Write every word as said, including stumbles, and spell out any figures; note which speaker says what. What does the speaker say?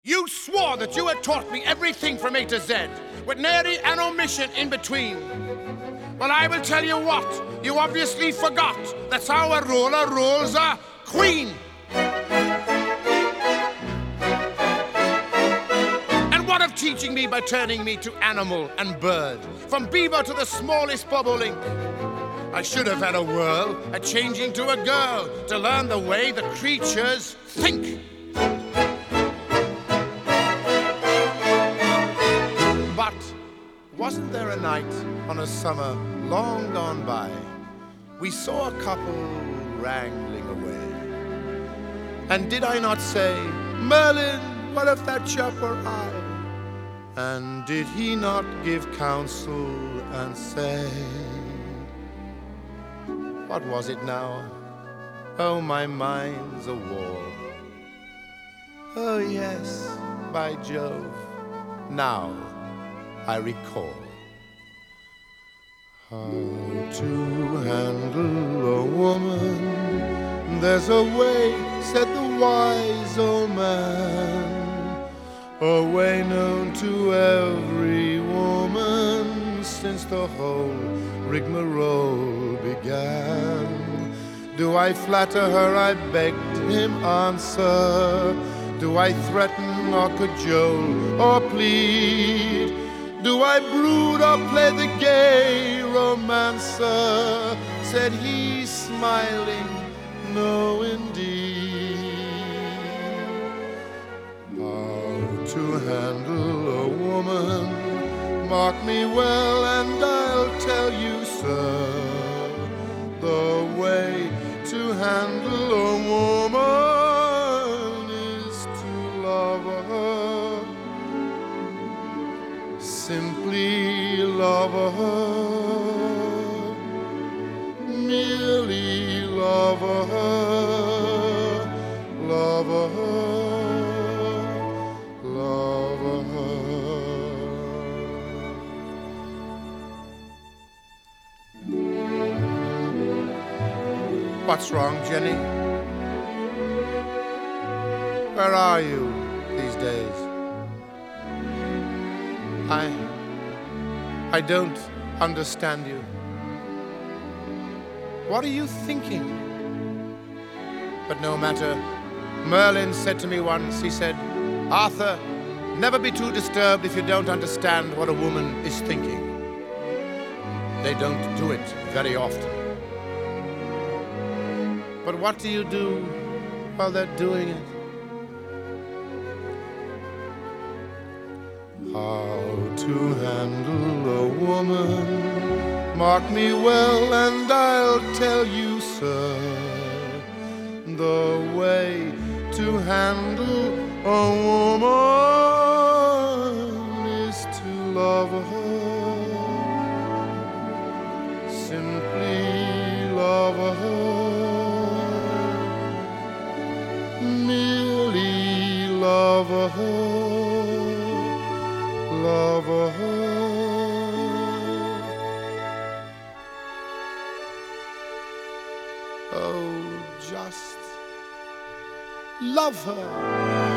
Speaker 1: You swore that you had taught me everything from A to Z, with nary an omission in between. Well, I will tell you what, you obviously forgot. That's how a ruler rules a queen. And what of teaching me by turning me to animal and bird, from beaver to the smallest bobolink? I should have had a whirl at changing to a girl to learn the way the creatures think. But wasn't there a night on a summer long gone by, we saw a couple wrangling away? And did I not say, Merlin, what if that chap were I? And did he not give counsel and say, what was it now? Oh, my mind's a wall. Oh, yes, by Jove, now I recall. How to handle a woman, there's a way, said the wise old man, a way known to every woman since the whole rigmarole began. Do I flatter her? I begged him answer. Do I threaten or cajole or plead? Do I brood or play the gay romancer? Said he, smiling, no indeed. How to handle a woman, mark me well and I'll tell you, sir, the way to handle a woman is to love her, simply love her, merely love her, love her, love her. What's wrong, Jenny? Where are you these days? I... I don't understand you. What are you thinking? But no matter. Merlin said to me once, he said, Arthur, never be too disturbed if you don't understand what a woman is thinking. They don't do it very often. But what do you do while they're doing it? How to handle a woman, mark me well and I'll tell you, sir, the way to handle a woman is to love her, simply love her, merely love her, love her. Oh, just love her.